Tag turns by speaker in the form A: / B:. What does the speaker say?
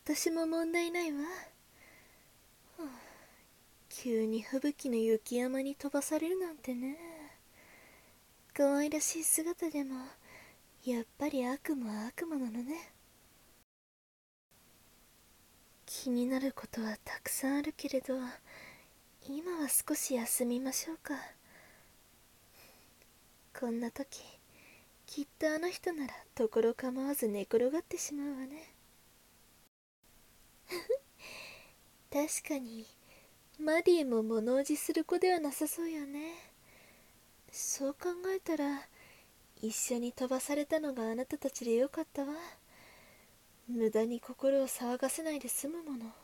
A: 私も問題ないわ。はあ、急に吹雪の雪山に飛ばされるなんてね。可愛らしい姿でもやっぱり悪魔は悪魔なのね。気になることはたくさんあるけれど、今は少し休みましょうか。こんな時、きっとあの人ならところ構わず寝転がってしまうわね。確かにマディも物おじする子ではなさそうよね。そう考えたら一緒に飛ばされたのがあなたたちでよかったわ。無駄に心を騒がせないで済むもの。